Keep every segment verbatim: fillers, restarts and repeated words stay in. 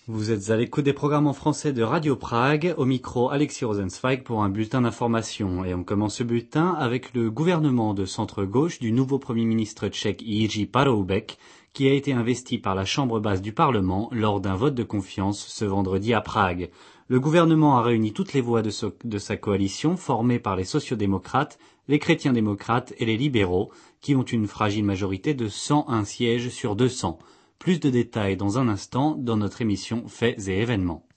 Vous êtes à l'écoute des programmes en français de Radio Prague, au micro Alexis Rosenzweig pour un bulletin d'information. Et on commence ce bulletin avec le gouvernement de centre-gauche du nouveau Premier ministre tchèque Jiří Paroubek, qui a été investi par la Chambre basse du Parlement lors d'un vote de confiance ce vendredi à Prague. Le gouvernement a réuni toutes les voix de, so- de sa coalition, formée par les sociodémocrates, les chrétiens-démocrates et les libéraux, qui ont une fragile majorité de cent un sièges sur deux cents. Plus de détails dans un instant dans notre émission Faits et événements.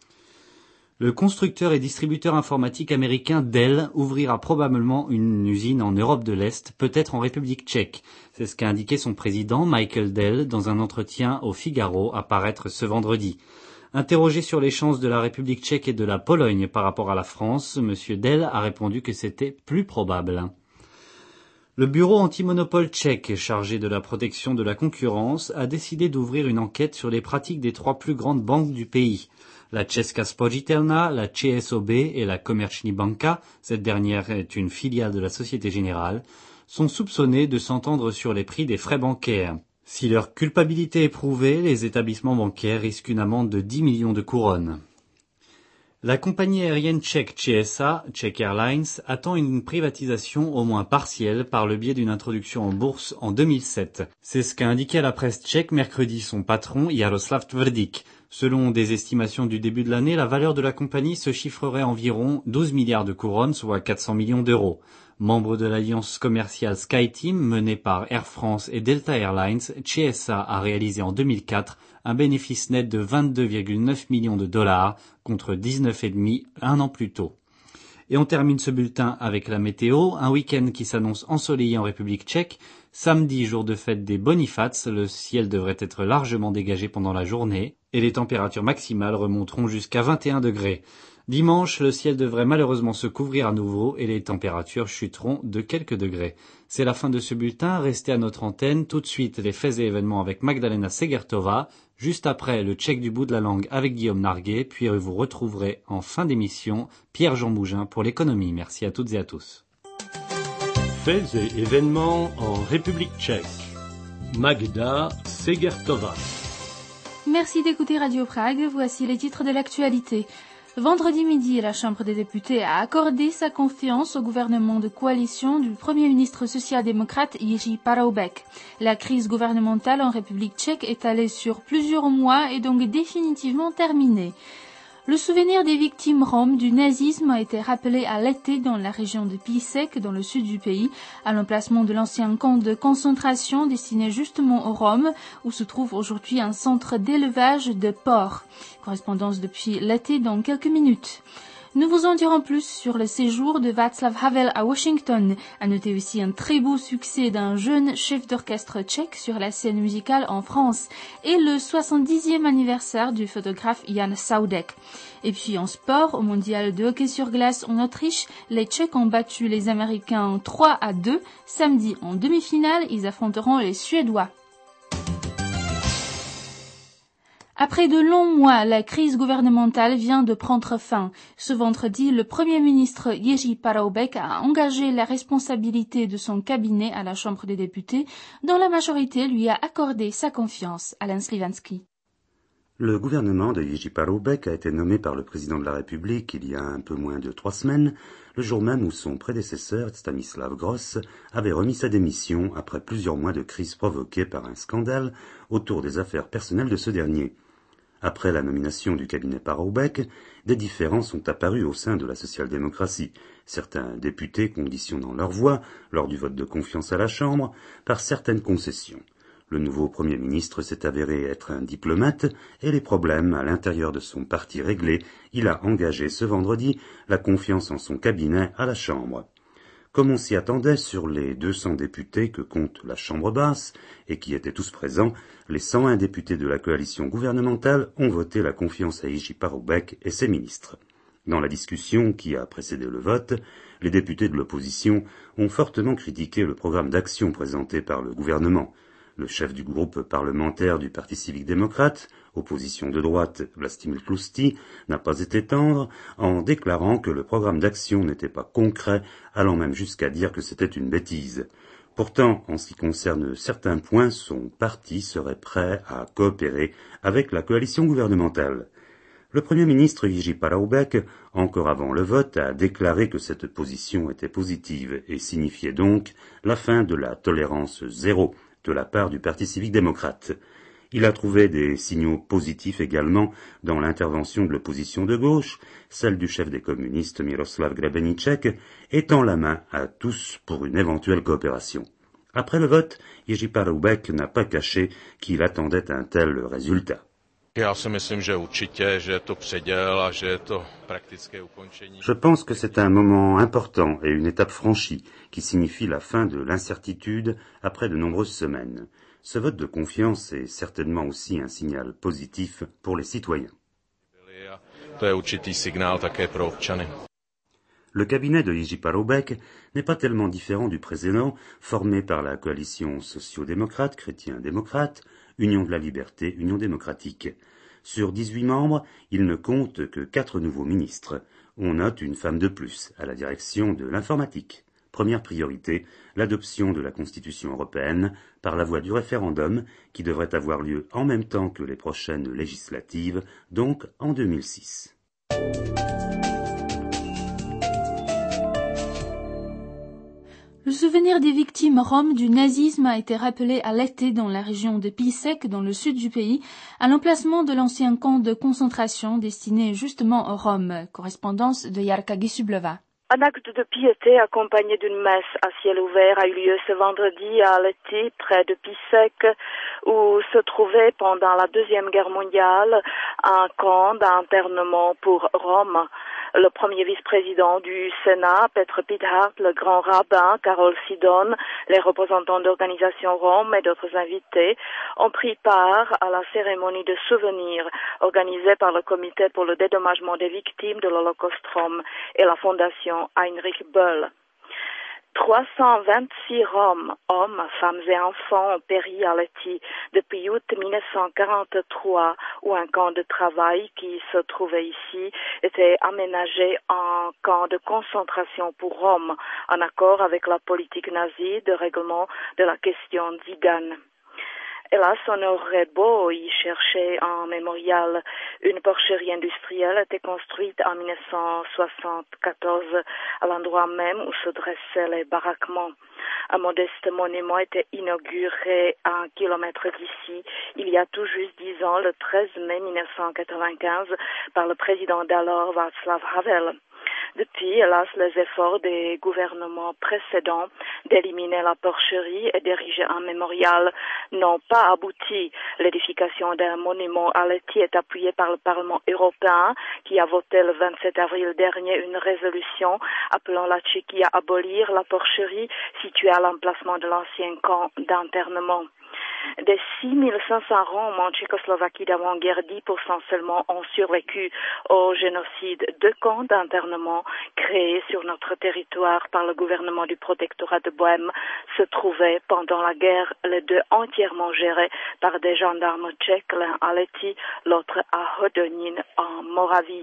Le constructeur et distributeur informatique américain Dell ouvrira probablement une usine en Europe de l'Est, peut-être en République tchèque. C'est ce qu'a indiqué son président Michael Dell dans un entretien au Figaro à paraître ce vendredi. Interrogé sur les chances de la République tchèque et de la Pologne par rapport à la France, M. Dell a répondu que c'était plus probable. Le bureau anti-monopole tchèque, chargé de la protection de la concurrence, a décidé d'ouvrir une enquête sur les pratiques des trois plus grandes banques du pays. La Česká spořitelna, la Č S O B et la Komerční banka, cette dernière est une filiale de la Société Générale, sont soupçonnées de s'entendre sur les prix des frais bancaires. Si leur culpabilité est prouvée, les établissements bancaires risquent une amende de dix millions de couronnes. La compagnie aérienne tchèque Č S A, Czech Airlines, attend une privatisation au moins partielle par le biais d'une introduction en bourse en deux mille sept. C'est ce qu'a indiqué à la presse tchèque mercredi son patron Jaroslav Tvrdík. Selon des estimations du début de l'année, la valeur de la compagnie se chiffrerait environ douze milliards de couronnes, soit quatre cents millions d'euros. Membre de l'alliance commerciale SkyTeam menée par Air France et Delta Airlines, Č S A a réalisé en deux mille quatre un bénéfice net de vingt-deux virgule neuf millions de dollars contre dix-neuf virgule cinq un an plus tôt. Et on termine ce bulletin avec la météo, un week-end qui s'annonce ensoleillé en République tchèque. Samedi, jour de fête des Bonifats, le ciel devrait être largement dégagé pendant la journée et les températures maximales remonteront jusqu'à vingt et un degrés. Dimanche, le ciel devrait malheureusement se couvrir à nouveau et les températures chuteront de quelques degrés. C'est la fin de ce bulletin, restez à notre antenne, tout de suite les faits et événements avec Magdalena Segertova, juste après le check du bout de la langue avec Guillaume Narguet, puis vous retrouverez en fin d'émission Pierre-Jean Mougin pour l'économie. Merci à toutes et à tous. Faits et événements en République tchèque. Magda Segertova. Merci d'écouter Radio Prague, voici les titres de l'actualité. Vendredi midi, la Chambre des députés a accordé sa confiance au gouvernement de coalition du Premier ministre social-démocrate Jiří Paroubek. La crise gouvernementale en République tchèque est allée sur plusieurs mois et donc définitivement terminée. Le souvenir des victimes roms du nazisme a été rappelé à l'été dans la région de Písek, dans le sud du pays, à l'emplacement de l'ancien camp de concentration destiné justement aux Roms, où se trouve aujourd'hui un centre d'élevage de porcs. Correspondance depuis l'été dans quelques minutes. Nous vous en dirons plus sur le séjour de Václav Havel à Washington. À noter aussi un très beau succès d'un jeune chef d'orchestre tchèque sur la scène musicale en France et le soixante-dixième anniversaire du photographe Jan Saudek. Et puis en sport, au mondial de hockey sur glace en Autriche, les Tchèques ont battu les Américains trois à deux. Samedi, en demi-finale, ils affronteront les Suédois. Après de longs mois, la crise gouvernementale vient de prendre fin. Ce vendredi, le Premier ministre Jiří Paroubek a engagé la responsabilité de son cabinet à la Chambre des députés, dont la majorité lui a accordé sa confiance. Alain Slivanski. Le gouvernement de Jiří Paroubek a été nommé par le président de la République il y a un peu moins de trois semaines, le jour même où son prédécesseur, Stanislav Gross, avait remis sa démission après plusieurs mois de crise provoquée par un scandale autour des affaires personnelles de ce dernier. Après la nomination du cabinet Paroubek, des différends sont apparus au sein de la social-démocratie, certains députés conditionnant leur voix, lors du vote de confiance à la Chambre, par certaines concessions. Le nouveau Premier ministre s'est avéré être un diplomate et les problèmes à l'intérieur de son parti réglés, il a engagé ce vendredi la confiance en son cabinet à la Chambre. Comme on s'y attendait sur les deux cents députés que compte la Chambre basse, et qui étaient tous présents, les cent un députés de la coalition gouvernementale ont voté la confiance à Jiří Paroubek et ses ministres. Dans la discussion qui a précédé le vote, les députés de l'opposition ont fortement critiqué le programme d'action présenté par le gouvernement. Le chef du groupe parlementaire du Parti civique démocrate, opposition de droite, Vlastimil Tlustý, n'a pas été tendre en déclarant que le programme d'action n'était pas concret, allant même jusqu'à dire que c'était une bêtise. Pourtant, en ce qui concerne certains points, son parti serait prêt à coopérer avec la coalition gouvernementale. Le Premier ministre Jiří Paroubek, encore avant le vote, a déclaré que cette position était positive et signifiait donc la fin de la tolérance zéro de la part du Parti civique démocrate. Il a trouvé des signaux positifs également dans l'intervention de l'opposition de gauche, celle du chef des communistes Miroslav Grebeníček, étant la main à tous pour une éventuelle coopération. Après le vote, Jiří Paroubek n'a pas caché qu'il attendait un tel résultat. Je pense que c'est un moment important et une étape franchie qui signifie la fin de l'incertitude après de nombreuses semaines. Ce vote de confiance est certainement aussi un signal positif pour les citoyens. Le cabinet de Jiří Paroubek n'est pas tellement différent du précédent, formé par la coalition socio-démocrate, chrétien-démocrate, Union de la liberté, Union démocratique. Sur dix-huit membres, il ne compte que quatre nouveaux ministres. On note une femme de plus à la direction de l'informatique. Première priorité, l'adoption de la Constitution européenne par la voie du référendum qui devrait avoir lieu en même temps que les prochaines législatives, donc en deux mille six. Le souvenir des victimes roms du nazisme a été rappelé à l'été dans la région de Písek, dans le sud du pays, à l'emplacement de l'ancien camp de concentration destiné justement aux Roms. Correspondance de Jarka Gisublova. Un acte de piété accompagné d'une messe à ciel ouvert a eu lieu ce vendredi à Lety, près de Písek, où se trouvait pendant la Deuxième Guerre mondiale un camp d'internement pour Roms. Le premier vice-président du Sénat, Petr Pithart, le grand rabbin, Karol Sidon, les représentants d'organisations roms et d'autres invités ont pris part à la cérémonie de souvenir organisée par le Comité pour le dédommagement des victimes de l'Holocauste rom et la Fondation Heinrich Böll. trois cent vingt-six Roms, hommes, femmes et enfants ont péri à Lety depuis août mille neuf cent quarante-trois, où un camp de travail qui se trouvait ici était aménagé en camp de concentration pour Roms, en accord avec la politique nazie de règlement de la question tzigane. Hélas, on aurait beau y chercher un mémorial. Une porcherie industrielle a été construite en mille neuf cent soixante-quatorze à l'endroit même où se dressaient les baraquements. Un modeste monument a été inauguré à un kilomètre d'ici, il y a tout juste dix ans, le treize mai mille neuf cent quatre-vingt-quinze, par le président d'alors Václav Havel. Depuis, hélas, les efforts des gouvernements précédents d'éliminer la porcherie et d'ériger un mémorial n'ont pas abouti. L'édification d'un monument à Lety est appuyée par le Parlement européen qui a voté le vingt-sept avril dernier une résolution appelant la Tchéquie à abolir la porcherie située à l'emplacement de l'ancien camp d'internement. Des six mille cinq cents Roms en Tchécoslovaquie d'avant-guerre, dix pour cent seulement ont survécu au génocide. Deux camps d'internement créés sur notre territoire par le gouvernement du protectorat de Bohême se trouvaient pendant la guerre, les deux entièrement gérés par des gendarmes tchèques, l'un à Lety, l'autre à Hodonín en Moravie.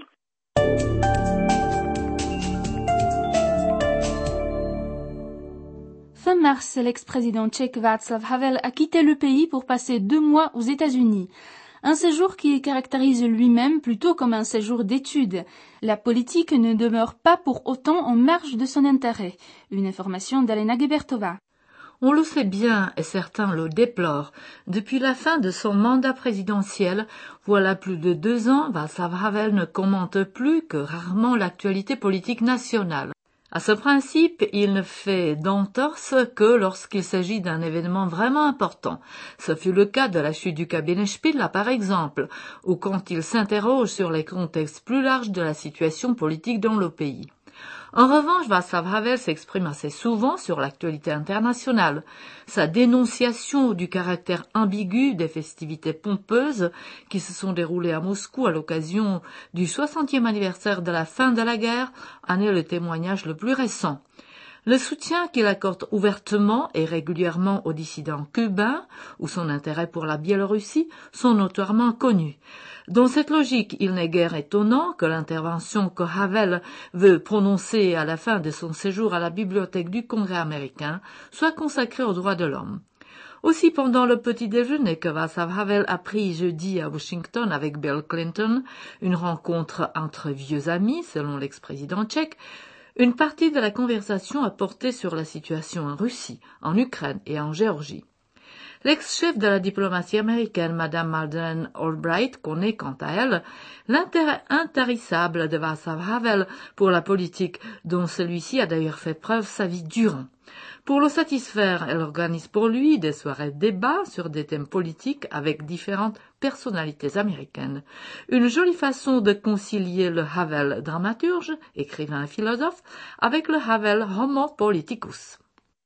Fin mars, l'ex-président tchèque Václav Havel a quitté le pays pour passer deux mois aux États-Unis. Un séjour qui caractérise lui-même plutôt comme un séjour d'études. La politique ne demeure pas pour autant en marge de son intérêt. Une information d'Alena Gebertova. On le sait bien, et certains le déplorent. Depuis la fin de son mandat présidentiel, voilà plus de deux ans, Václav Havel ne commente plus que rarement l'actualité politique nationale. À ce principe, il ne fait d'entorse que lorsqu'il s'agit d'un événement vraiment important. Ce fut le cas de la chute du cabinet Spidla, par exemple, ou quand il s'interroge sur les contextes plus larges de la situation politique dans le pays. En revanche, Václav Havel s'exprime assez souvent sur l'actualité internationale. Sa dénonciation du caractère ambigu des festivités pompeuses qui se sont déroulées à Moscou à l'occasion du soixantième anniversaire de la fin de la guerre en est le témoignage le plus récent. Le soutien qu'il accorde ouvertement et régulièrement aux dissidents cubains ou son intérêt pour la Biélorussie sont notoirement connus. Dans cette logique, il n'est guère étonnant que l'intervention que Havel veut prononcer à la fin de son séjour à la bibliothèque du Congrès américain soit consacrée aux droits de l'homme. Aussi, pendant le petit déjeuner que Václav Havel a pris jeudi à Washington avec Bill Clinton, une rencontre entre vieux amis, selon l'ex-président tchèque, une partie de la conversation a porté sur la situation en Russie, en Ukraine et en Géorgie. L'ex-chef de la diplomatie américaine, Madame Madeleine Albright, connaît quant à elle l'intérêt intarissable de Václav Havel pour la politique, dont celui-ci a d'ailleurs fait preuve sa vie durant. Pour le satisfaire, elle organise pour lui des soirées débats sur des thèmes politiques avec différentes personnalités américaines. Une jolie façon de concilier le Havel dramaturge, écrivain et philosophe, avec le Havel homo politicus.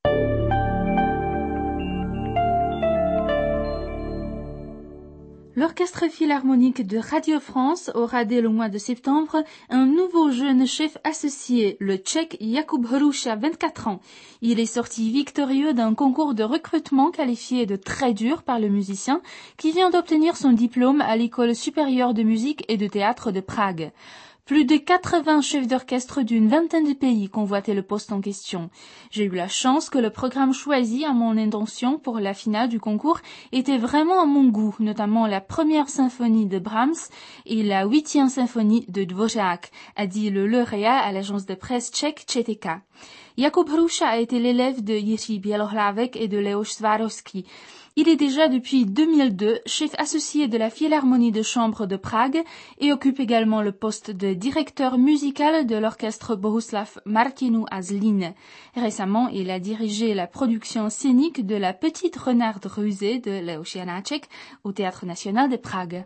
L'Orchestre philharmonique de Radio France aura dès le mois de septembre un nouveau jeune chef associé, le Tchèque Jakub Hruša, vingt-quatre ans. Il est sorti victorieux d'un concours de recrutement qualifié de très dur par le musicien qui vient d'obtenir son diplôme à l'École supérieure de musique et de théâtre de Prague. Plus de quatre-vingts chefs d'orchestre d'une vingtaine de pays convoitaient le poste en question. J'ai eu la chance que le programme choisi à mon intention pour la finale du concours était vraiment à mon goût, notamment la première symphonie de Brahms et la huitième symphonie de Dvořák, a dit le lauréat à l'agence de presse tchèque Č T K. Jakub Hruša a été l'élève de Jiří Bělohlávek et de Leoš Swarovski. Il est déjà depuis deux mille deux chef associé de la Philharmonie de chambre de Prague et occupe également le poste de directeur musical de l'orchestre Bohuslav Martinu à Zlín. Récemment, il a dirigé la production scénique de La Petite Renarde rusée de Leoš Janáček au Théâtre national de Prague.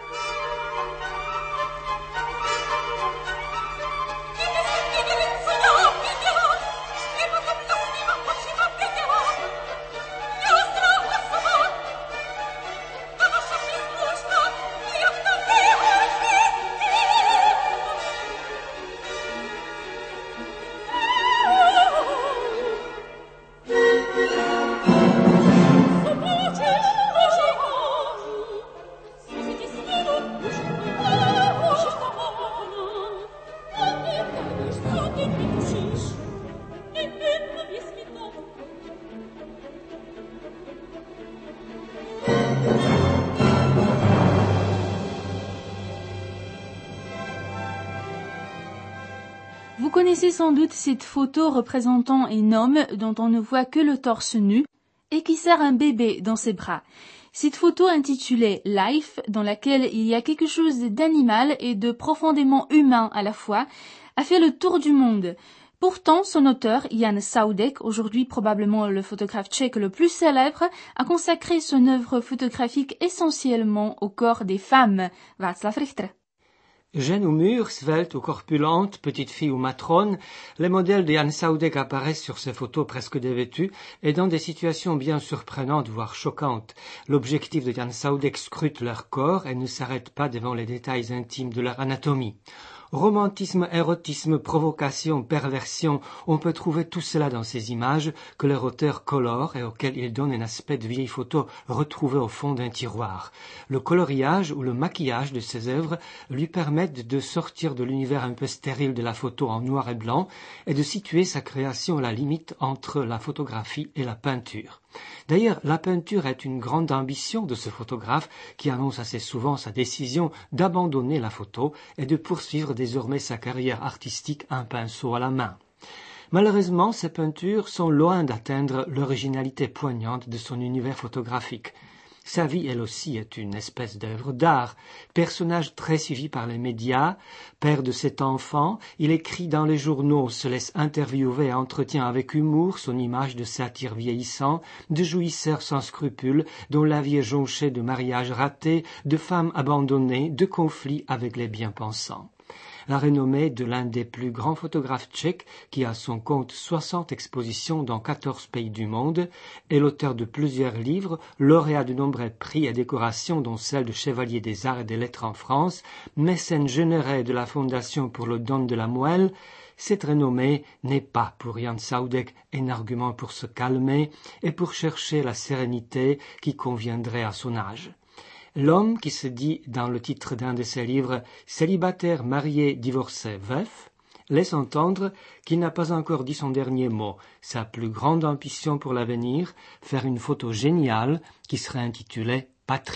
Vous connaissez sans doute cette photo représentant un homme dont on ne voit que le torse nu et qui serre un bébé dans ses bras. Cette photo intitulée Life, dans laquelle il y a quelque chose d'animal et de profondément humain à la fois, a fait le tour du monde. Pourtant, son auteur, Jan Saudek, aujourd'hui probablement le photographe tchèque le plus célèbre, a consacré son œuvre photographique essentiellement au corps des femmes. Václav Richter. Jeune ou mûre, svelte ou corpulente, petite fille ou matrone, les modèles de Jan Saudek apparaissent sur ces photos presque dévêtus et dans des situations bien surprenantes, voire choquantes. L'objectif de Jan Saudek scrute leur corps et ne s'arrête pas devant les détails intimes de leur anatomie. Romantisme, érotisme, provocation, perversion, on peut trouver tout cela dans ces images que leur auteur colore et auxquelles il donne un aspect de vieille photo retrouvée au fond d'un tiroir. Le coloriage ou le maquillage de ses œuvres lui permettent de sortir de l'univers un peu stérile de la photo en noir et blanc et de situer sa création à la limite entre la photographie et la peinture. D'ailleurs, la peinture est une grande ambition de ce photographe qui annonce assez souvent sa décision d'abandonner la photo et de poursuivre désormais sa carrière artistique un pinceau à la main. Malheureusement, ces peintures sont loin d'atteindre l'originalité poignante de son univers photographique. Sa vie, elle aussi, est une espèce d'œuvre d'art. Personnage très suivi par les médias, père de sept enfants, il écrit dans les journaux, se laisse interviewer et entretient avec humour son image de satyre vieillissant, de jouisseur sans scrupules, dont la vie est jonchée de mariages ratés, de femmes abandonnées, de conflits avec les bien-pensants. La renommée de l'un des plus grands photographes tchèques, qui a son compte soixante expositions dans quatorze pays du monde, est l'auteur de plusieurs livres, lauréat de nombreux prix et décorations, dont celle de Chevalier des Arts et des Lettres en France, mécène généreux de la Fondation pour le don de la moelle, cette renommée n'est pas pour Jan Saudek un argument pour se calmer et pour chercher la sérénité qui conviendrait à son âge. L'homme qui se dit dans le titre d'un de ses livres « célibataire, marié, divorcé, veuf » laisse entendre qu'il n'a pas encore dit son dernier mot, sa plus grande ambition pour l'avenir, faire une photo géniale qui serait intitulée « Patrie ».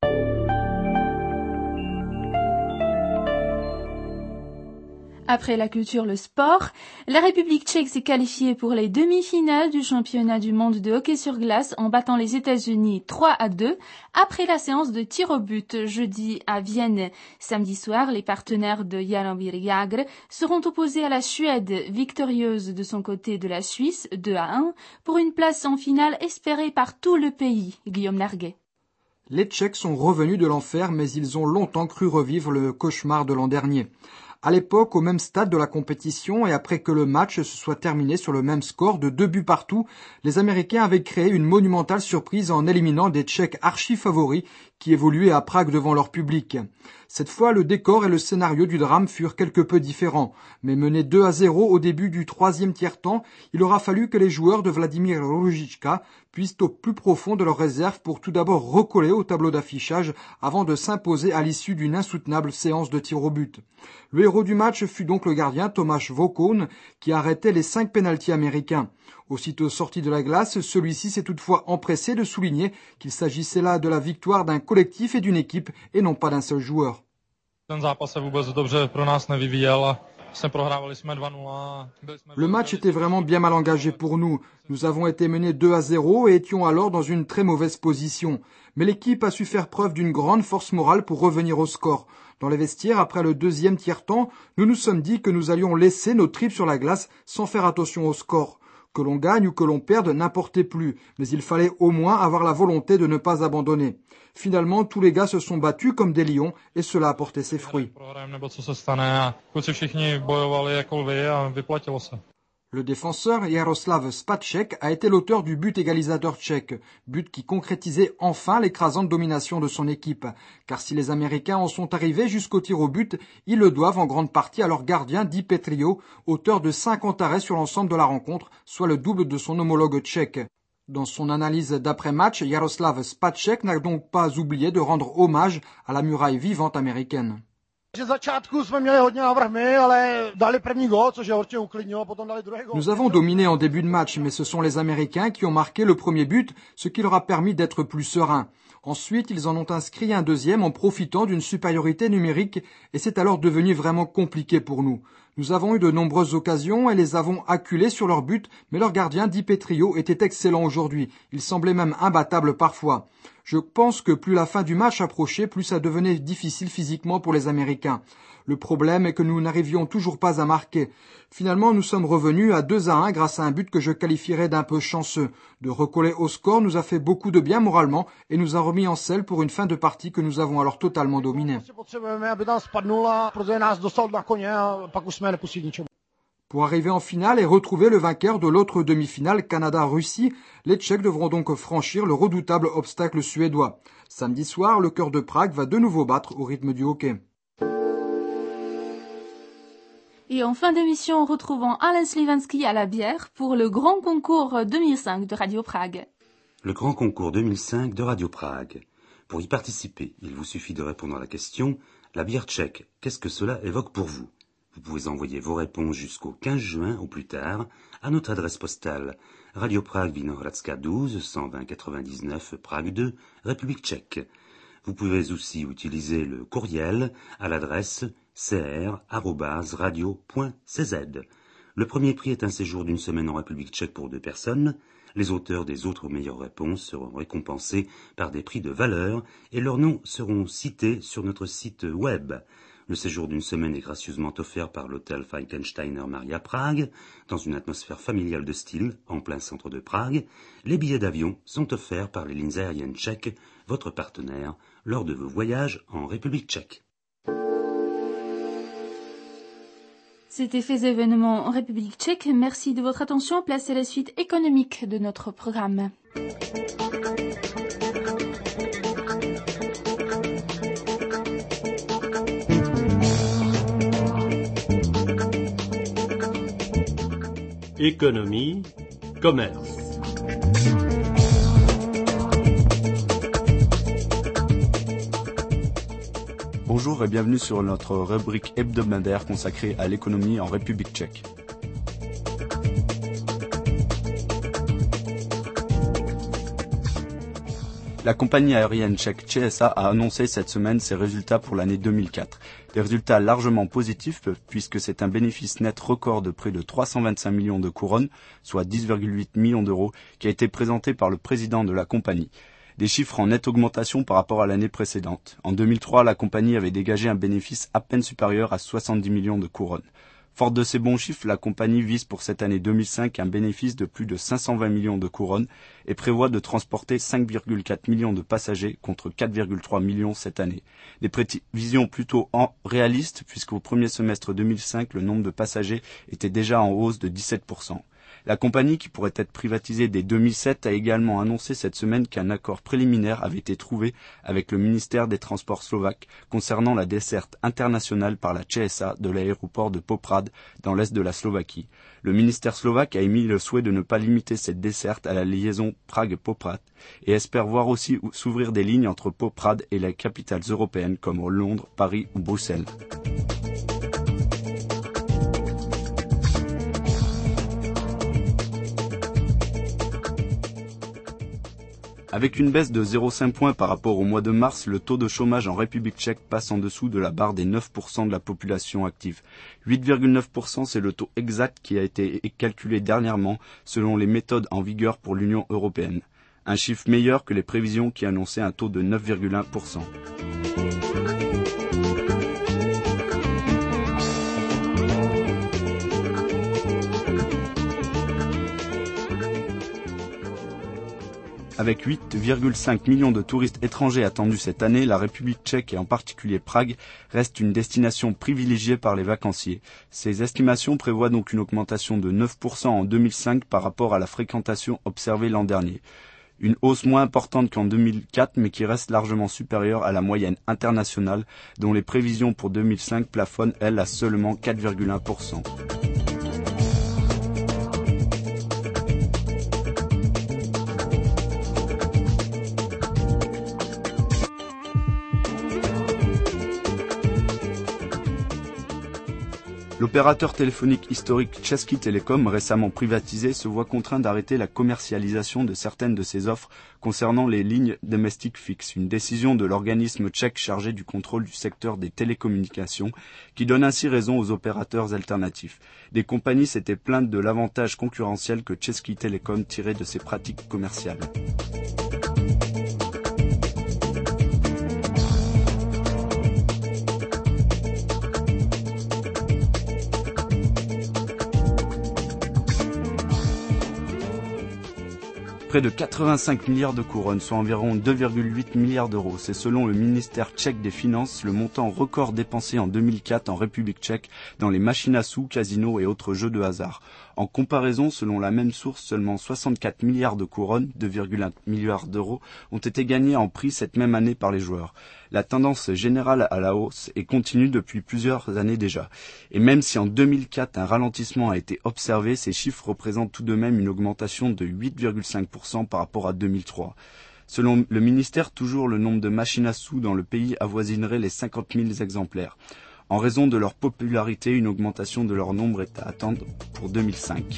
Après la culture, le sport, la République tchèque s'est qualifiée pour les demi-finales du championnat du monde de hockey sur glace en battant les États-Unis trois à deux après la séance de tir au but jeudi à Vienne. Samedi soir, les partenaires de Jaromír Jágr seront opposés à la Suède, victorieuse de son côté de la Suisse deux à un pour une place en finale espérée par tout le pays. Guillaume Narguet. Les Tchèques sont revenus de l'enfer, mais ils ont longtemps cru revivre le cauchemar de l'an dernier. À l'époque, au même stade de la compétition et après que le match se soit terminé sur le même score de deux buts partout, les Américains avaient créé une monumentale surprise en éliminant des Tchèques archi-favoris qui évoluaient à Prague devant leur public. Cette fois, le décor et le scénario du drame furent quelque peu différents, mais menés deux à zéro au début du troisième tiers-temps, il aura fallu que les joueurs de Vladimir Růžička puissent au plus profond de leur réserve pour tout d'abord recoller au tableau d'affichage avant de s'imposer à l'issue d'une insoutenable séance de tir au but. Le héros du match fut donc le gardien Tomáš Vokón qui arrêtait les cinq pénaltys américains. Aussitôt sorti de la glace, celui-ci s'est toutefois empressé de souligner qu'il s'agissait là de la victoire d'un collectif et d'une équipe et non pas d'un seul joueur. Le match était vraiment bien mal engagé pour nous. Nous avons été menés deux à zéro et étions alors dans une très mauvaise position. Mais l'équipe a su faire preuve d'une grande force morale pour revenir au score. Dans les vestiaires, après le deuxième tiers-temps, nous nous sommes dit que nous allions laisser nos tripes sur la glace sans faire attention au score. Que l'on gagne ou que l'on perde n'importait plus, mais il fallait au moins avoir la volonté de ne pas abandonner. Finalement, tous les gars se sont battus comme des lions et cela a porté ses fruits. Le défenseur Jaroslav Spacek a été l'auteur du but égalisateur tchèque, but qui concrétisait enfin l'écrasante domination de son équipe. Car si les Américains en sont arrivés jusqu'au tir au but, ils le doivent en grande partie à leur gardien Di Petrio, auteur de cinquante arrêts sur l'ensemble de la rencontre, soit le double de son homologue tchèque. Dans son analyse d'après-match, Jaroslav Spacek n'a donc pas oublié de rendre hommage à la muraille vivante américaine. Nous avons dominé en début de match, mais ce sont les Américains qui ont marqué le premier but, ce qui leur a permis d'être plus sereins. Ensuite, ils en ont inscrit un deuxième en profitant d'une supériorité numérique et c'est alors devenu vraiment compliqué pour nous. Nous avons eu de nombreuses occasions et les avons acculés sur leur but, mais leur gardien Di Petrio était excellent aujourd'hui. Il semblait même imbattable parfois. Je pense que plus la fin du match approchait, plus ça devenait difficile physiquement pour les Américains. Le problème est que nous n'arrivions toujours pas à marquer. Finalement, nous sommes revenus à deux à un grâce à un but que je qualifierais d'un peu chanceux. De recoller au score nous a fait beaucoup de bien moralement et nous a remis en selle pour une fin de partie que nous avons alors totalement dominée. Pour arriver en finale et retrouver le vainqueur de l'autre demi-finale Canada-Russie, les Tchèques devront donc franchir le redoutable obstacle suédois. Samedi soir, le cœur de Prague va de nouveau battre au rythme du hockey. Et en fin d'émission, retrouvons Alain Slivanski à la bière pour le grand concours deux mille cinq de Radio Prague. Le grand concours deux mille cinq de Radio Prague. Pour y participer, il vous suffit de répondre à la question « La bière tchèque, qu'est-ce que cela évoque pour vous ?» Vous pouvez envoyer vos réponses jusqu'au quinze juin au plus tard à notre adresse postale Radio Prague Vinohradska douze, cent vingt quatre-vingt-dix-neuf, Prague deux, République tchèque. Vous pouvez aussi utiliser le courriel à l'adresse c r arobase radio point c z. Le premier prix est un séjour d'une semaine en République tchèque pour deux personnes. Les auteurs des autres meilleures réponses seront récompensés par des prix de valeur et leurs noms seront cités sur notre site web. Le séjour d'une semaine est gracieusement offert par l'hôtel Falkensteiner Maria Prague, dans une atmosphère familiale de style, en plein centre de Prague. Les billets d'avion sont offerts par les lignes aériennes tchèques, votre partenaire, lors de vos voyages en République tchèque. C'était Faits et événements en République tchèque. Merci de votre attention. Place à la suite économique de notre programme. économie, commerce. Bonjour et bienvenue sur notre rubrique hebdomadaire consacrée à l'économie en République tchèque. La compagnie aérienne tchèque Č S A a annoncé cette semaine ses résultats pour l'année deux mille quatre. Des résultats largement positifs puisque c'est un bénéfice net record de près de trois cent vingt-cinq millions de couronnes, soit dix virgule huit millions d'euros, qui a été présenté par le président de la compagnie. Des chiffres en nette augmentation par rapport à l'année précédente. En deux mille trois, la compagnie avait dégagé un bénéfice à peine supérieur à soixante-dix millions de couronnes. Forte de ces bons chiffres, la compagnie vise pour cette année deux mille cinq un bénéfice de plus de cinq cent vingt millions de couronnes et prévoit de transporter cinq virgule quatre millions de passagers contre quatre virgule trois millions cette année. Des prévisions plutôt en réalistes puisqu'au premier semestre deux mille cinq, le nombre de passagers était déjà en hausse de dix-sept pour cent. La compagnie, qui pourrait être privatisée dès deux mille sept, a également annoncé cette semaine qu'un accord préliminaire avait été trouvé avec le ministère des Transports slovaque concernant la desserte internationale par la Č S A de l'aéroport de Poprad dans l'est de la Slovaquie. Le ministère slovaque a émis le souhait de ne pas limiter cette desserte à la liaison Prague-Poprad et espère voir aussi s'ouvrir des lignes entre Poprad et les capitales européennes comme Londres, Paris ou Bruxelles. Avec une baisse de zéro virgule cinq points par rapport au mois de mars, le taux de chômage en République tchèque passe en dessous de la barre des neuf pour cent de la population active. huit virgule neuf pour cent, c'est le taux exact qui a été calculé dernièrement selon les méthodes en vigueur pour l'Union européenne. Un chiffre meilleur que les prévisions qui annonçaient un taux de neuf virgule un pour cent. Avec huit virgule cinq millions de touristes étrangers attendus cette année, la République tchèque et en particulier Prague reste une destination privilégiée par les vacanciers. Ces estimations prévoient donc une augmentation de neuf pour cent en deux mille cinq par rapport à la fréquentation observée l'an dernier. Une hausse moins importante qu'en deux mille quatre mais qui reste largement supérieure à la moyenne internationale dont les prévisions pour deux mille cinq plafonnent, elles, à seulement quatre virgule un pour cent. L'opérateur téléphonique historique Český Telecom, récemment privatisé, se voit contraint d'arrêter la commercialisation de certaines de ses offres concernant les lignes domestiques fixes, une décision de l'organisme tchèque chargé du contrôle du secteur des télécommunications qui donne ainsi raison aux opérateurs alternatifs. Des compagnies s'étaient plaintes de l'avantage concurrentiel que Český Telecom tirait de ses pratiques commerciales. Près de quatre-vingt-cinq milliards de couronnes, soit environ deux virgule huit milliards d'euros. C'est selon le ministère tchèque des Finances le montant record dépensé en deux mille quatre en République tchèque dans les machines à sous, casinos et autres jeux de hasard. En comparaison, selon la même source, seulement soixante-quatre milliards de couronnes, deux virgule un milliards d'euros, ont été gagnés en prix cette même année par les joueurs. La tendance générale à la hausse est continue depuis plusieurs années déjà. Et même si en deux mille quatre un ralentissement a été observé, ces chiffres représentent tout de même une augmentation de huit virgule cinq pour cent par rapport à deux mille trois. Selon le ministère, toujours le nombre de machines à sous dans le pays avoisinerait les cinquante mille exemplaires. En raison de leur popularité, une augmentation de leur nombre est à attendre pour deux mille cinq.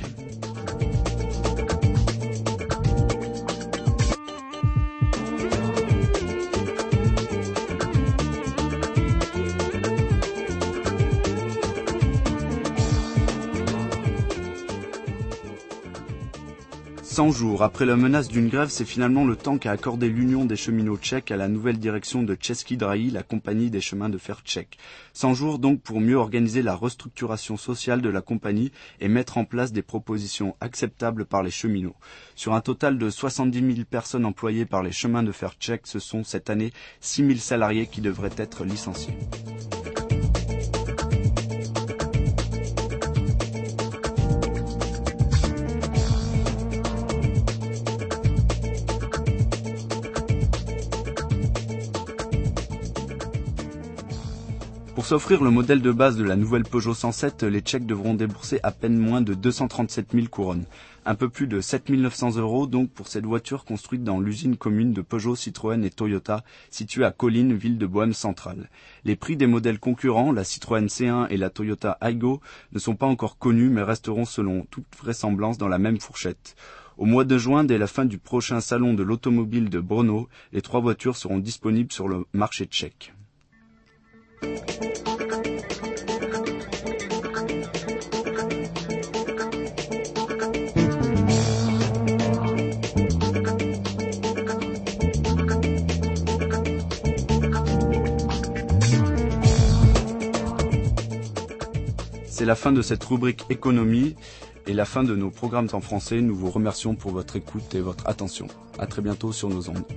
cent jours après la menace d'une grève, c'est finalement le temps qu'a accordé l'Union des cheminots tchèques à la nouvelle direction de Český dráhy, la compagnie des chemins de fer tchèques. cent jours donc pour mieux organiser la restructuration sociale de la compagnie et mettre en place des propositions acceptables par les cheminots. Sur un total de soixante-dix mille personnes employées par les chemins de fer tchèques, ce sont cette année six mille salariés qui devraient être licenciés. Pour s'offrir le modèle de base de la nouvelle Peugeot cent sept, les Tchèques devront débourser à peine moins de deux cent trente-sept mille couronnes. Un peu plus de sept mille neuf cents euros donc pour cette voiture construite dans l'usine commune de Peugeot, Citroën et Toyota, située à Kolín, ville de Bohême centrale. Les prix des modèles concurrents, la Citroën C un et la Toyota Aygo, ne sont pas encore connus mais resteront selon toute vraisemblance dans la même fourchette. Au mois de juin, dès la fin du prochain salon de l'automobile de Brno, les trois voitures seront disponibles sur le marché tchèque. C'est la fin de cette rubrique économie et la fin de nos programmes en français. Nous vous remercions pour votre écoute et votre attention. À très bientôt sur nos ondes.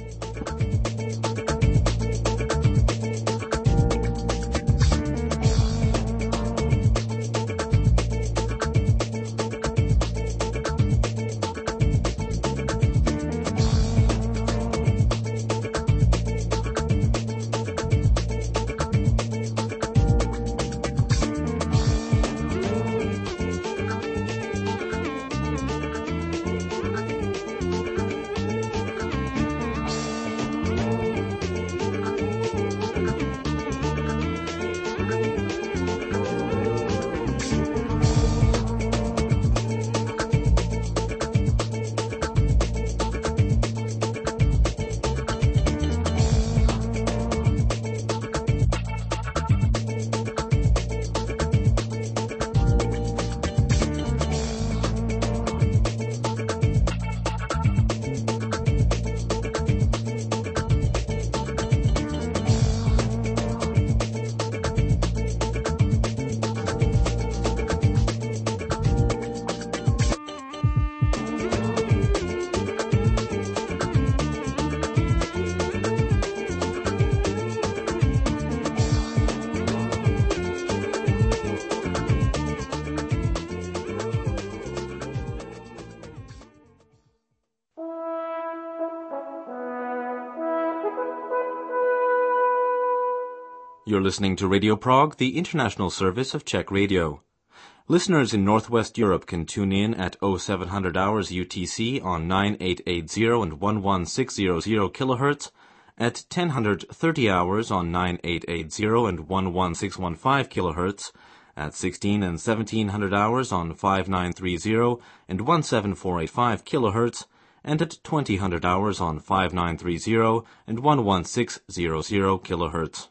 You're listening to Radio Prague, the international service of Czech Radio. Listeners in Northwest Europe can tune in at oh seven hundred hours U T C on nine eight eight zero and one one six hundred kilohertz, at ten thirty hours on nine eight eight zero and one one six one five kilohertz, at sixteen and seventeen hundred hours on five nine three zero and one seven four eight five kilohertz, and at twenty hundred hours on five nine three zero and one one six hundred kilohertz.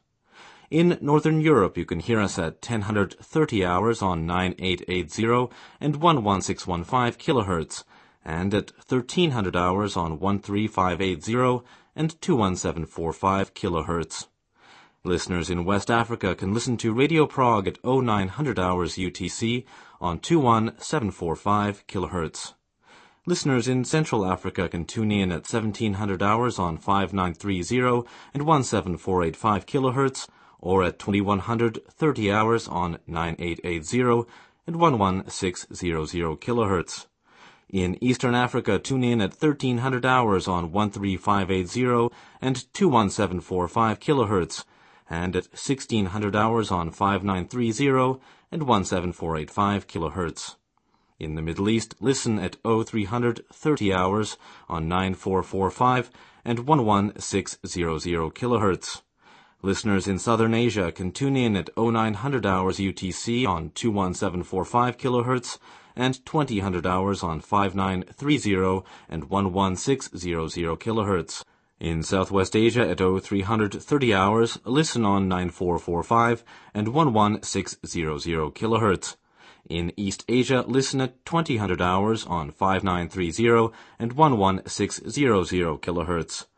In Northern Europe, you can hear us at ten thirty hours on nine eight eight zero and one one six one five kilohertz, and at thirteen hundred hours on one three five eight zero and two one seven four five kilohertz. Listeners in West Africa can listen to Radio Prague at oh nine hundred hours U T C on two one seven four five kilohertz. Listeners in Central Africa can tune in at seventeen hundred hours on five nine three zero and one seven four eight five kilohertz, or at twenty-one thirty hours on nine eight eight zero and one one six hundred kilohertz. In Eastern Africa, tune in at thirteen hundred hours on one three five eight zero and two one seven four five kilohertz, and at sixteen hundred hours on five nine three zero and one seven four eight five kilohertz. In the Middle East, listen at oh three thirty hours on nine four four five and one one six hundred kilohertz. Listeners in Southern Asia can tune in at oh nine hundred hours U T C on two one seven four five kilohertz and twenty hundred hours on five nine three zero and one one six hundred kilohertz. In Southwest Asia at oh three thirty hours, listen on nine four four five and one one six hundred kilohertz. In East Asia, listen at twenty hundred hours on five nine three zero and one one six hundred kilohertz.